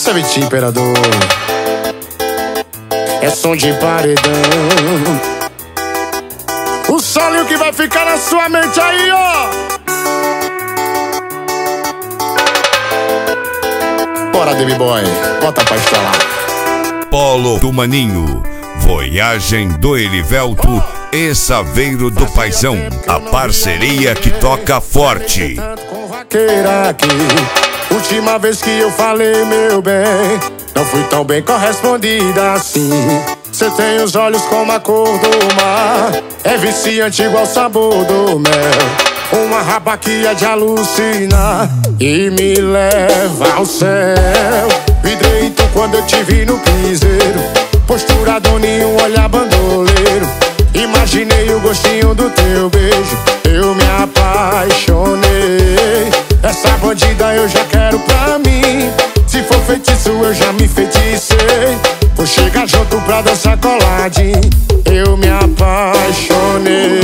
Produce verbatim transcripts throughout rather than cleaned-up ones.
Essa é Vitinho Imperador, é som de paredão. O solinho que vai ficar na sua mente aí, ó. Bora, Baby Boy, bota pra instalar. Polo do Maninho, Voyagem do Erivelto e Saveiro do Paizão. A parceria que toca forte. Com vaqueira aqui, última vez que eu falei, meu bem, não fui tão bem correspondida assim. Cê tem os olhos como a cor do mar, é viciante igual o sabor do mel. Uma raba que é de alucinar e me leva ao céu. Vidrei tu quando eu te vi no piseiro, postura doninho, olhar bandoleiro. Imaginei o gostinho do teu beijo, eu me apaixonei. Essa bandida eu já quero pra mim, se for feitiço eu já me feticei. Vou chegar junto pra dançar coladinho, eu me apaixonei.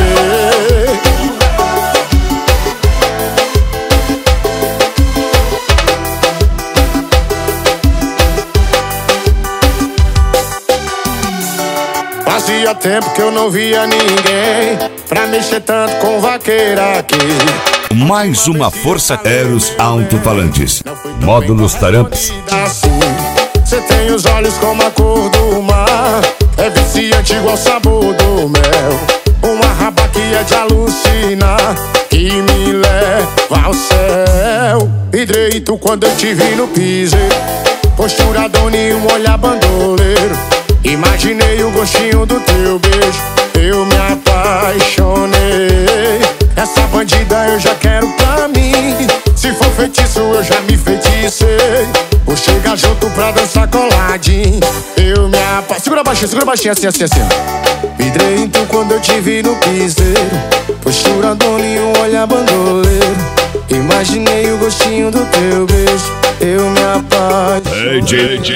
Fazia tempo que eu não via ninguém pra mexer tanto com vaqueira aqui. Mais uma força Eros Alto-Falantes, módulos Taramps. Cê tem os olhos como a cor do mar, é viciante igual o sabor do mel. Uma raba que é de alucinar, que me leva ao céu. Hidrei tu quando eu te vi no piseiro, postura doninho, olhar bandoleiro. Imaginei o gostinho do teu beijo, eu me apaixonei. Essa bandida eu já quero pra mim, se for feitiço eu já me feticei. Vou chegar junto pra dançar coladinho, eu me apaixonei. Segura baixinho, segura baixinho, assim, assim, assim. Vidrei então quando eu te vi no piseiro, postura doninho, olhar bandoleiro. Imaginei o gostinho do teu beijo, eu me apaixonei.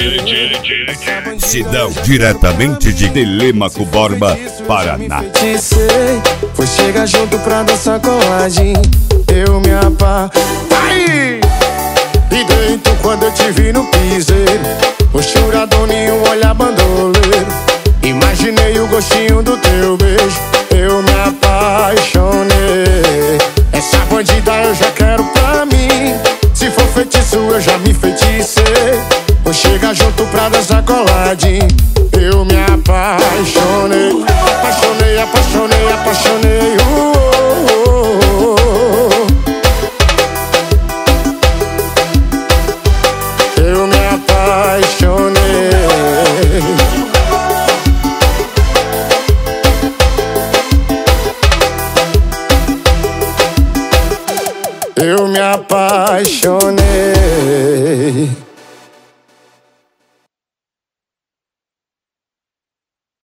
Sidão, diretamente de Telêmaco Borba, Paraná. Vou chegar junto pra dançar coladinho, eu me apaixonei. E dentro quando eu te vi no piseiro, postura doninho, olhar bandoleiro. Imaginei o gostinho do teu beijo, eu me apaixonei. Essa bandida eu já quero pra mim, se for feitiço eu já me feticei. Vou chegar junto pra dançar coladinho, eu me apaixonei. Apaixonei, apaixonei, apaixonei, uh, uh, uh, uh. Eu me apaixonei. Eu me apaixonei.